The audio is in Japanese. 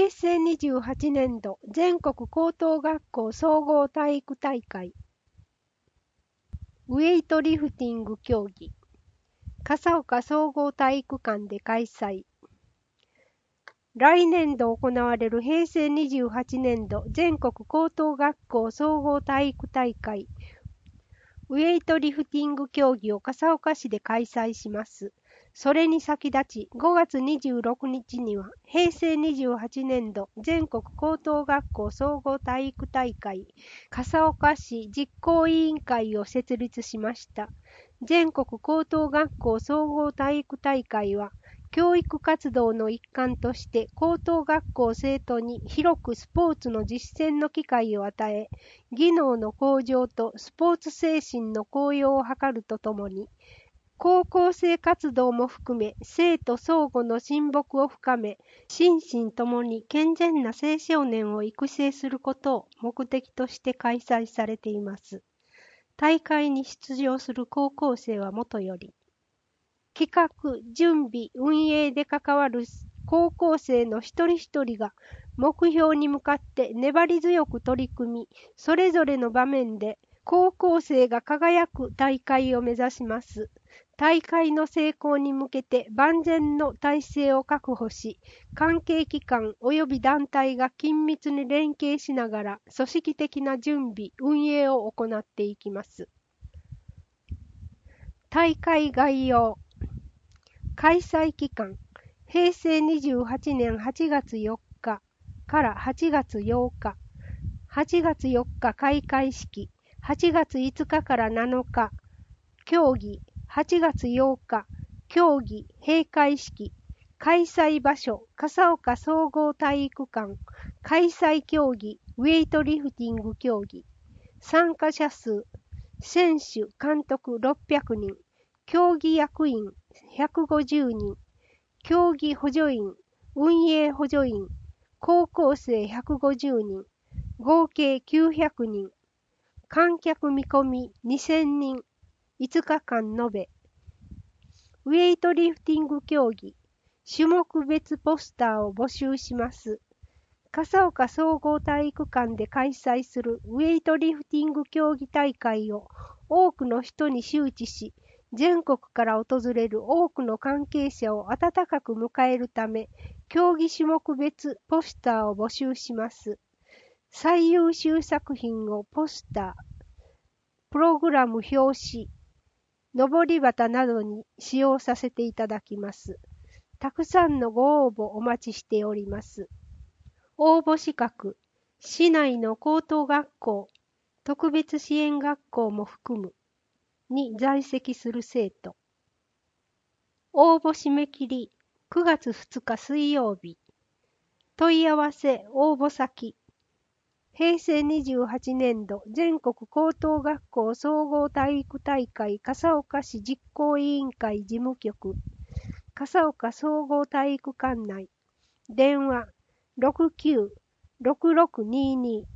平成28年度全国高等学校総合体育大会ウエイトリフティング競技笠岡総合体育館で開催。来年度行われる平成28年度全国高等学校総合体育大会ウエイトリフティング競技を笠岡市で開催します。それに先立ち5月26日には平成28年度全国高等学校総合体育大会笠岡市実行委員会を設立しました。全国高等学校総合体育大会は教育活動の一環として高等学校生徒に広くスポーツの実践の機会を与え、技能の向上とスポーツ精神の高揚を図るとともに、高校生活動も含め生徒相互の親睦を深め、心身ともに健全な青少年を育成することを目的として開催されています。大会に出場する高校生はもとより、企画、準備、運営で関わる高校生の一人一人が目標に向かって粘り強く取り組み、それぞれの場面で高校生が輝く大会を目指します。大会の成功に向けて万全の体制を確保し、関係機関及び団体が緊密に連携しながら組織的な準備、運営を行っていきます。大会概要。開催期間、平成28年8月4日から8月8日、8月4日開会式、8月5日から7日、競技、8月8日、競技、閉会式、開催場所、笠岡総合体育館、開催競技、ウェイトリフティング競技、参加者数、選手、監督600人、競技役員150人、競技補助員、運営補助員、高校生150人、合計900人、観客見込み2000人、5日間延べ。ウェイトリフティング競技、種目別ポスターを募集します。笠岡総合体育館で開催するウェイトリフティング競技大会を多くの人に周知し、全国から訪れる多くの関係者を温かく迎えるため、競技種目別ポスターを募集します。最優秀作品をポスター、プログラム表紙、上り旗などに使用させていただきます。たくさんのご応募お待ちしております。応募資格、市内の高等学校、特別支援学校も含むに在籍する生徒。応募締め切り9月2日水曜日。問い合わせ応募先。平成28年度全国高等学校総合体育大会笠岡市実行委員会事務局。笠岡総合体育館内。電話69-6622